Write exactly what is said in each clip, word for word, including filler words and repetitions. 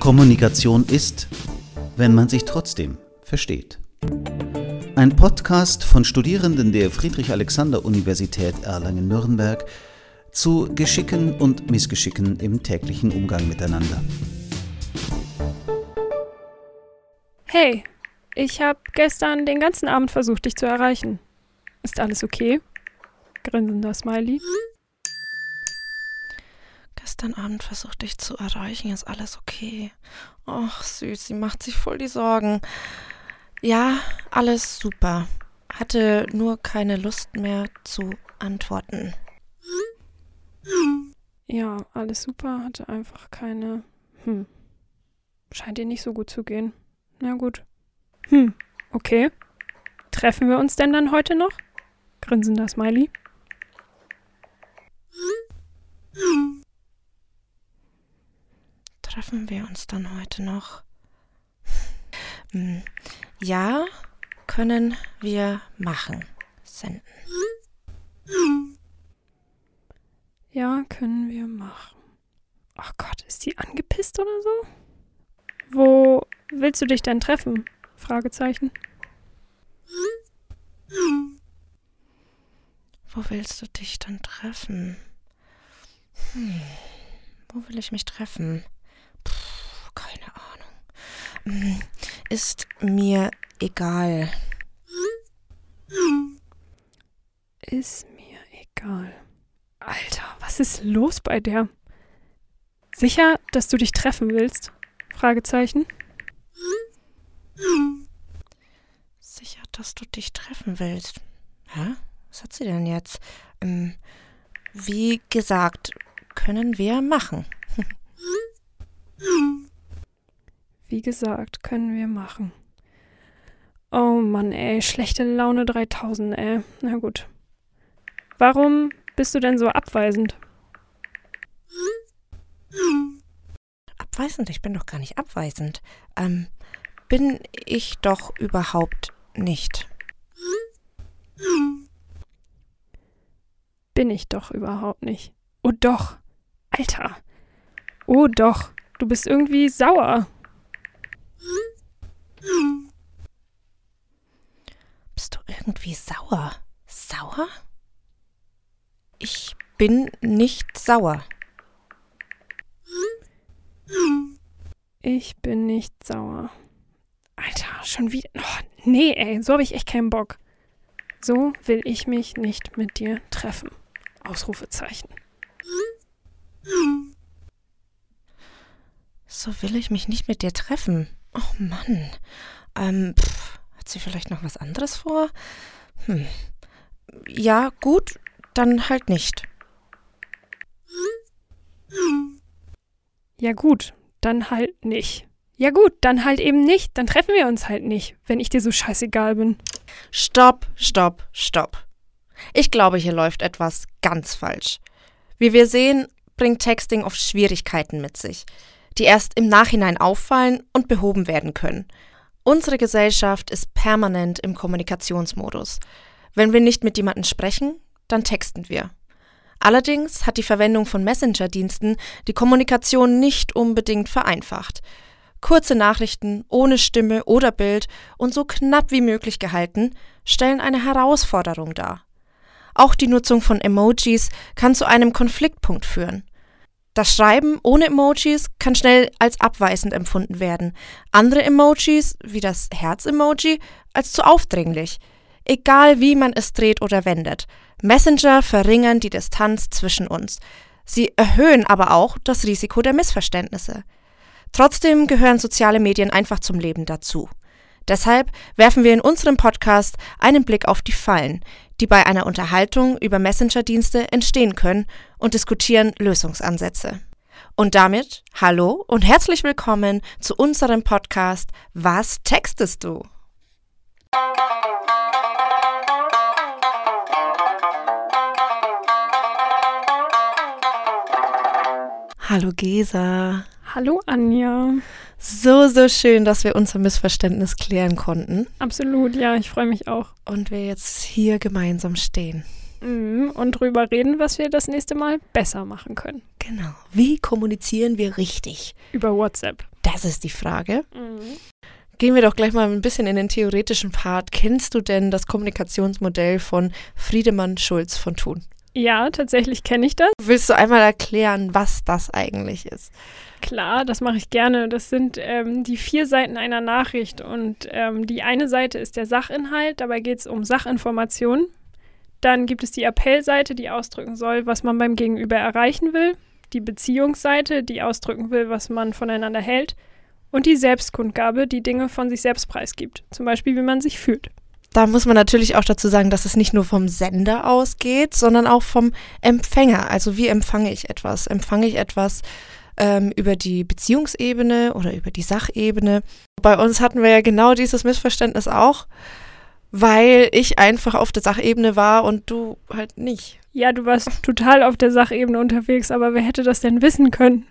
Kommunikation ist, wenn man sich trotzdem versteht. Ein Podcast von Studierenden der Friedrich-Alexander-Universität Erlangen-Nürnberg zu Geschicken und Missgeschicken im täglichen Umgang miteinander. Hey, ich habe gestern den ganzen Abend versucht, dich zu erreichen. Ist alles okay? Grinsender Smiley. Gestern Abend versucht dich zu erreichen, ist alles okay. Och, süß, sie macht sich voll die Sorgen. Ja, alles super. Hatte nur keine Lust mehr zu antworten. Ja, alles super, hatte einfach keine... Hm. Scheint ihr nicht so gut zu gehen. Na gut. Hm, okay. Treffen wir uns denn dann heute noch? Grinsender Smiley. Treffen wir uns dann heute noch? Hm. Ja, können wir machen. Senden. Ja, können wir machen. Ach Gott, ist die angepisst oder so? Wo willst du dich denn treffen? Fragezeichen. Wo willst du dich dann treffen? Hm. Wo will ich mich treffen? Puh, keine Ahnung. Hm. Ist mir egal. Ist mir egal. Alter, was ist los bei der? Sicher, dass du dich treffen willst? Fragezeichen. Sicher, dass du dich treffen willst. Hä? Was hat sie denn jetzt? Ähm, wie gesagt, können wir machen. Wie gesagt, können wir machen. Oh Mann, ey, schlechte Laune dreitausend, ey. Na gut. Warum bist du denn so abweisend? Abweisend? Ich bin doch gar nicht abweisend. Ähm, bin ich doch überhaupt nicht. Bin ich doch überhaupt nicht. Oh doch. Alter. Oh doch. Du bist irgendwie sauer. Bist du irgendwie sauer? Sauer? Ich bin nicht sauer. Ich bin nicht sauer. Alter, schon wieder. Oh, nee, ey, so habe ich echt keinen Bock. So will ich mich nicht mit dir treffen. Ausrufezeichen. So will ich mich nicht mit dir treffen. Oh Mann. Ähm, pff, hat sie vielleicht noch was anderes vor? Hm. Ja, gut, dann halt nicht. Ja gut, dann halt nicht. Ja gut, dann halt eben nicht. Dann treffen wir uns halt nicht, wenn ich dir so scheißegal bin. Stopp, stopp, stopp. Ich glaube, hier läuft etwas ganz falsch. Wie wir sehen, bringt Texting oft Schwierigkeiten mit sich, die erst im Nachhinein auffallen und behoben werden können. Unsere Gesellschaft ist permanent im Kommunikationsmodus. Wenn wir nicht mit jemandem sprechen, dann texten wir. Allerdings hat die Verwendung von Messenger-Diensten die Kommunikation nicht unbedingt vereinfacht. Kurze Nachrichten ohne Stimme oder Bild und so knapp wie möglich gehalten, stellen eine Herausforderung dar. Auch die Nutzung von Emojis kann zu einem Konfliktpunkt führen. Das Schreiben ohne Emojis kann schnell als abweisend empfunden werden. Andere Emojis, wie das Herz-Emoji, als zu aufdringlich. Egal wie man es dreht oder wendet. Messenger verringern die Distanz zwischen uns. Sie erhöhen aber auch das Risiko der Missverständnisse. Trotzdem gehören soziale Medien einfach zum Leben dazu. Deshalb werfen wir in unserem Podcast einen Blick auf die Fallen, die bei einer Unterhaltung über Messenger-Dienste entstehen können, und diskutieren Lösungsansätze. Und damit hallo und herzlich willkommen zu unserem Podcast Was textest du? Hallo Gesa. Hallo Anja. So, so schön, dass wir unser Missverständnis klären konnten. Absolut, ja, ich freue mich auch. Und wir jetzt hier gemeinsam stehen. Mhm, und drüber reden, was wir das nächste Mal besser machen können. Genau. Wie kommunizieren wir richtig? Über WhatsApp. That's Das ist die Frage. Mhm. Gehen wir doch gleich mal ein bisschen in den theoretischen Part. Kennst du denn das Kommunikationsmodell von Friedemann Schulz von Thun? Ja, tatsächlich kenne ich das. Willst du einmal erklären, was das eigentlich ist? Klar, das mache ich gerne. Das sind ähm, die vier Seiten einer Nachricht und ähm, die eine Seite ist der Sachinhalt, dabei geht es um Sachinformationen. Dann gibt es die Appellseite, die ausdrücken soll, was man beim Gegenüber erreichen will. Die Beziehungsseite, die ausdrücken will, was man voneinander hält. Und die Selbstkundgabe, die Dinge von sich selbst preisgibt. Zum Beispiel, wie man sich fühlt. Da muss man natürlich auch dazu sagen, dass es nicht nur vom Sender ausgeht, sondern auch vom Empfänger. Also wie empfange ich etwas? Empfange ich etwas ähm, über die Beziehungsebene oder über die Sachebene? Bei uns hatten wir ja genau dieses Missverständnis auch, weil ich einfach auf der Sachebene war und du halt nicht. Ja, du warst total auf der Sachebene unterwegs, aber wer hätte das denn wissen können?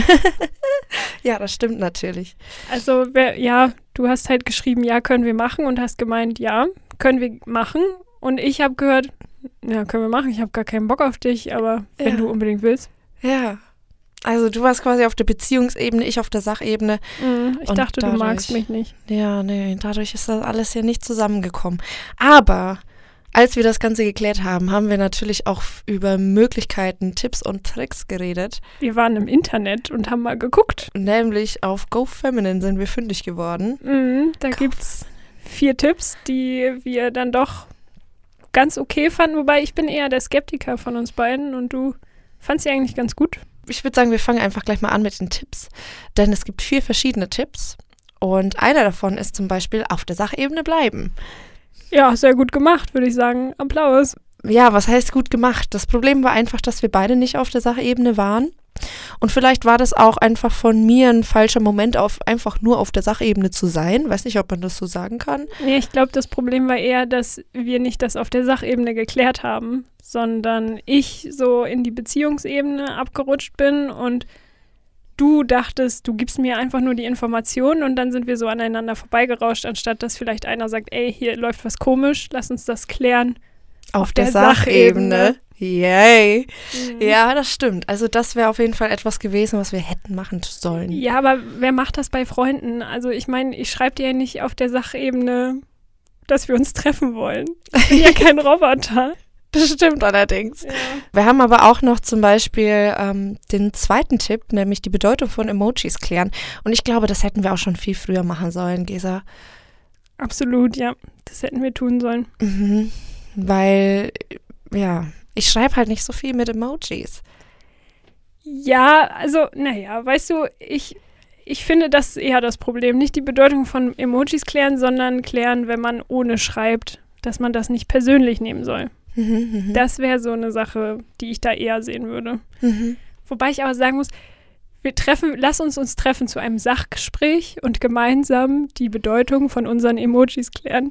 Ja, das stimmt natürlich. Also, wer, ja, du hast halt geschrieben, ja, können wir machen und hast gemeint, ja, können wir machen. Und ich habe gehört, ja, können wir machen, ich habe gar keinen Bock auf dich, aber wenn Ja. du unbedingt willst. Ja, also du warst quasi auf der Beziehungsebene, ich auf der Sachebene. Mhm, ich Und dachte, du dadurch- magst mich nicht. Ja, nee, dadurch ist das alles hier nicht zusammengekommen. Aber als wir das Ganze geklärt haben, haben wir natürlich auch f- über Möglichkeiten, Tipps und Tricks geredet. Wir waren im Internet und haben mal geguckt. Nämlich auf GoFeminine sind wir fündig geworden. Mhm, da gibt's vier Tipps, die wir dann doch ganz okay fanden. Wobei ich bin eher der Skeptiker von uns beiden und du fandst sie eigentlich ganz gut. Ich würde sagen, wir fangen einfach gleich mal an mit den Tipps. Denn es gibt vier verschiedene Tipps. Und einer davon ist zum Beispiel auf der Sachebene bleiben. Ja, sehr gut gemacht, würde ich sagen. Applaus. Ja, was heißt gut gemacht? Das Problem war einfach, dass wir beide nicht auf der Sachebene waren. Und vielleicht war das auch einfach von mir ein falscher Moment, auf einfach nur auf der Sachebene zu sein. Weiß nicht, ob man das so sagen kann. Nee, ich glaube, das Problem war eher, dass wir nicht das auf der Sachebene geklärt haben, sondern ich so in die Beziehungsebene abgerutscht bin und du dachtest, du gibst mir einfach nur die Informationen und dann sind wir so aneinander vorbeigerauscht, anstatt dass vielleicht einer sagt, ey, hier läuft was komisch, lass uns das klären. Auf, Auf der, der Sachebene. Sachebene. Yay. Mhm. Ja, das stimmt. Also das wäre auf jeden Fall etwas gewesen, was wir hätten machen sollen. Ja, aber wer macht das bei Freunden? Also ich meine, ich schreibe dir ja nicht auf der Sachebene, dass wir uns treffen wollen. Ich bin ja kein Roboter. Das stimmt allerdings. Ja. Wir haben aber auch noch zum Beispiel ähm, den zweiten Tipp, nämlich die Bedeutung von Emojis klären. Und ich glaube, das hätten wir auch schon viel früher machen sollen, Gesa. Absolut, ja. Das hätten wir tun sollen. Mhm. Weil, ja, ich schreibe halt nicht so viel mit Emojis. Ja, also, naja, weißt du, ich, ich finde, das ist eher das Problem. Nicht die Bedeutung von Emojis klären, sondern klären, wenn man ohne schreibt, dass man das nicht persönlich nehmen soll. Mhm, mhm. Das wäre so eine Sache, die ich da eher sehen würde. Mhm. Wobei ich aber sagen muss, wir treffen, lass uns uns treffen zu einem Sachgespräch und gemeinsam die Bedeutung von unseren Emojis klären.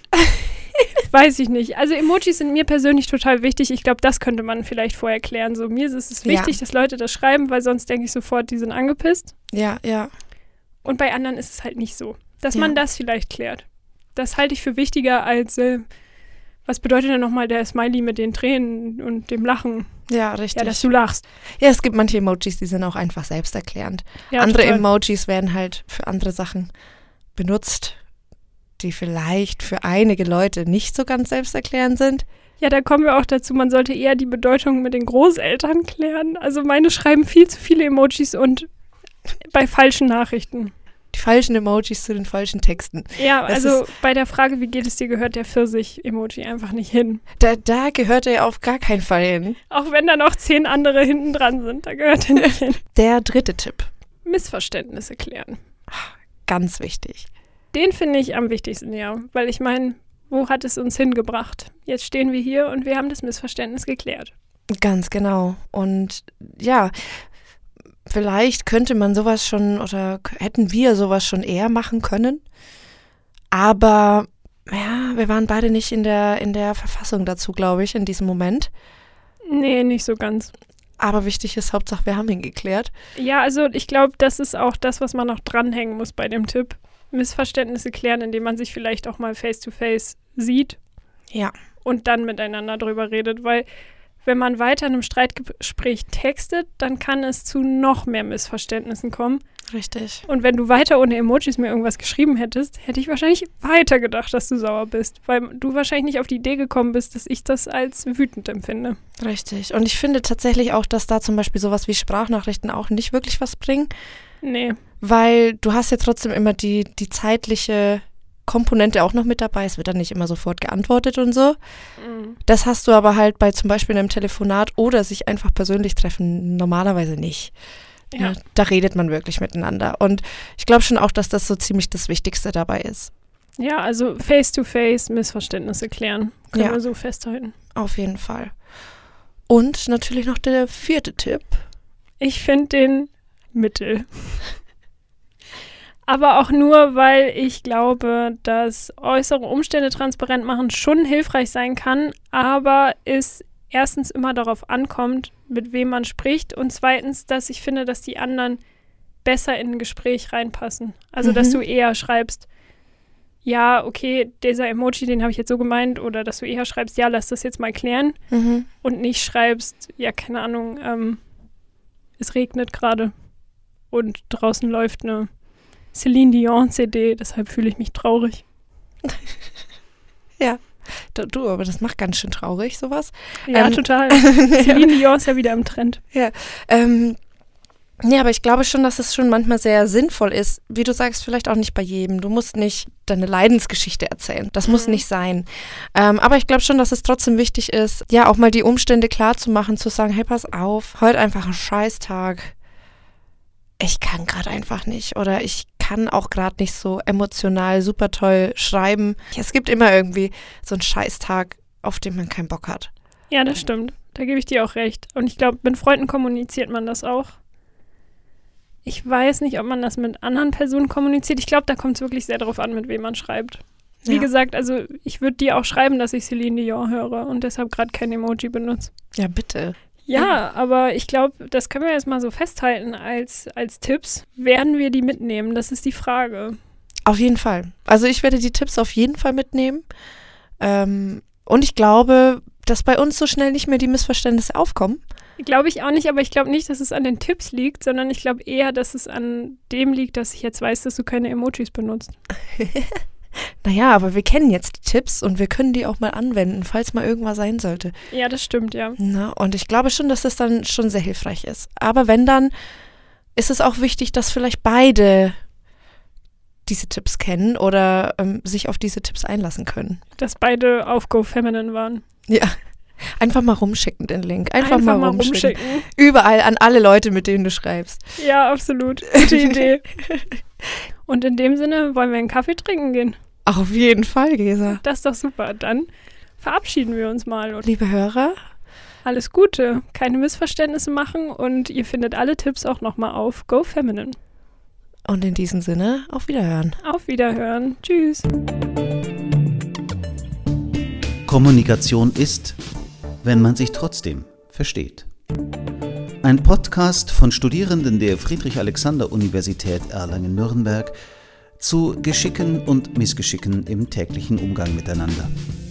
Weiß ich nicht. Also Emojis sind mir persönlich total wichtig. Ich glaube, das könnte man vielleicht vorher klären. So, mir ist es wichtig, Ja. dass Leute das schreiben, weil sonst denke ich sofort, die sind angepisst. Ja, ja. Und bei anderen ist es halt nicht so. Dass Ja. man das vielleicht klärt. Das halte ich für wichtiger als, äh, was bedeutet denn nochmal der Smiley mit den Tränen und dem Lachen? Ja, richtig. Ja, dass du lachst. Ja, es gibt manche Emojis, die sind auch einfach selbsterklärend. Ja, andere total. Emojis werden halt für andere Sachen benutzt, die vielleicht für einige Leute nicht so ganz selbsterklärend sind. Ja, da kommen wir auch dazu, man sollte eher die Bedeutung mit den Großeltern klären. Also meine schreiben viel zu viele Emojis und bei falschen Nachrichten. Die falschen Emojis zu den falschen Texten. Ja, Das also bei der Frage, wie geht es dir, gehört der Pfirsich-Emoji einfach nicht hin. Da, da gehört er auf gar keinen Fall hin. Auch wenn da noch zehn andere hinten dran sind, da gehört er nicht hin. Der dritte Tipp, Missverständnisse klären. ganz wichtig. Den finde ich am wichtigsten, ja. Weil ich meine, wo hat es uns hingebracht? Jetzt stehen wir hier und wir haben das Missverständnis geklärt. Ganz genau. Und ja, vielleicht könnte man sowas schon oder k- hätten wir sowas schon eher machen können. Aber ja, wir waren beide nicht in der, in der Verfassung dazu, glaube ich, in diesem Moment. Nee, nicht so ganz. Aber wichtig ist, Hauptsache, wir haben ihn geklärt. Ja, also ich glaube, das ist auch das, was man noch dranhängen muss bei dem Tipp. Missverständnisse klären, indem man sich vielleicht auch mal face-to-face sieht Ja. und dann miteinander drüber redet, weil wenn man weiter in einem Streitgespräch textet, dann kann es zu noch mehr Missverständnissen kommen. Richtig. Und wenn du weiter ohne Emojis mir irgendwas geschrieben hättest, hätte ich wahrscheinlich weiter gedacht, dass du sauer bist, weil du wahrscheinlich nicht auf die Idee gekommen bist, dass ich das als wütend empfinde. Richtig. Und ich finde tatsächlich auch, dass da zum Beispiel sowas wie Sprachnachrichten auch nicht wirklich was bringen. Nee. Weil du hast ja trotzdem immer die, die zeitliche Komponente auch noch mit dabei. Es wird dann nicht immer sofort geantwortet und so. Mhm. Das hast du aber halt bei zum Beispiel einem Telefonat oder sich einfach persönlich treffen normalerweise nicht. Ja. Ja, da redet man wirklich miteinander. Und ich glaube schon auch, dass das so ziemlich das Wichtigste dabei ist. Ja, also face-to-face Missverständnisse klären. Können Ja. wir so festhalten. Auf jeden Fall. Und natürlich noch der vierte Tipp. Ich finde den Mittel. Aber auch nur, weil ich glaube, dass äußere Umstände transparent machen schon hilfreich sein kann, aber es erstens immer darauf ankommt, mit wem man spricht und zweitens, dass ich finde, dass die anderen besser in ein Gespräch reinpassen. Also, Mhm. dass du eher schreibst, ja, okay, dieser Emoji, den habe ich jetzt so gemeint, oder dass du eher schreibst, ja, lass das jetzt mal klären Mhm. und nicht schreibst, ja, keine Ahnung, ähm, es regnet gerade und draußen läuft eine Celine Dion C D, deshalb fühle ich mich traurig. Ja. Du, du, aber das macht ganz schön traurig, sowas. Ja, Ähm, total. Celine Dion ist ja wieder im Trend. Ähm, nee, aber ich glaube schon, dass es schon manchmal sehr sinnvoll ist. Wie du sagst, vielleicht auch nicht bei jedem. Du musst nicht deine Leidensgeschichte erzählen. Das muss Mhm. nicht sein. Ähm, aber ich glaube schon, dass es trotzdem wichtig ist, ja, auch mal die Umstände klar zu machen, zu sagen, hey, pass auf, heute einfach ein Scheißtag. Ich kann gerade einfach nicht. Oder ich kann auch gerade nicht so emotional super toll schreiben. Es gibt immer irgendwie so einen Scheißtag, auf den man keinen Bock hat. Ja, das stimmt. Da gebe ich dir auch recht. Und ich glaube, mit Freunden kommuniziert man das auch. Ich weiß nicht, ob man das mit anderen Personen kommuniziert. Ich glaube, da kommt es wirklich sehr darauf an, mit wem man schreibt. Wie Ja. gesagt, also ich würde dir auch schreiben, dass ich Celine Dion höre und deshalb gerade kein Emoji benutze. Ja, bitte. Ja, aber ich glaube, das können wir jetzt mal so festhalten als, als Tipps. Werden wir die mitnehmen? Das ist die Frage. Auf jeden Fall. Also ich werde die Tipps auf jeden Fall mitnehmen. Ähm, und ich glaube, dass bei uns so schnell nicht mehr die Missverständnisse aufkommen. Glaube ich auch nicht, aber ich glaube nicht, dass es an den Tipps liegt, sondern ich glaube eher, dass es an dem liegt, dass ich jetzt weiß, dass du keine Emojis benutzt. Naja, aber wir kennen jetzt die Tipps und wir können die auch mal anwenden, falls mal irgendwas sein sollte. Ja, das stimmt, ja. Na, und ich glaube schon, dass das dann schon sehr hilfreich ist. Aber wenn, dann ist es auch wichtig, dass vielleicht beide diese Tipps kennen oder ähm, sich auf diese Tipps einlassen können. Dass beide auf Go Feminine waren. Ja, einfach mal rumschicken den Link. Einfach, Einfach mal, mal rumschicken. rumschicken. Überall an alle Leute, mit denen du schreibst. Ja, absolut. Gute Idee. Und in dem Sinne wollen wir einen Kaffee trinken gehen. Auf jeden Fall, Gesa. Das ist doch super. Dann verabschieden wir uns mal. Und Liebe Hörer, alles Gute. Keine Missverständnisse machen und ihr findet alle Tipps auch nochmal auf Go Feminine. und in diesem Sinne, auf Wiederhören. Auf Wiederhören. Tschüss. Kommunikation ist, wenn man sich trotzdem versteht. Ein Podcast von Studierenden der Friedrich-Alexander-Universität Erlangen-Nürnberg zu Geschicken und Missgeschicken im täglichen Umgang miteinander.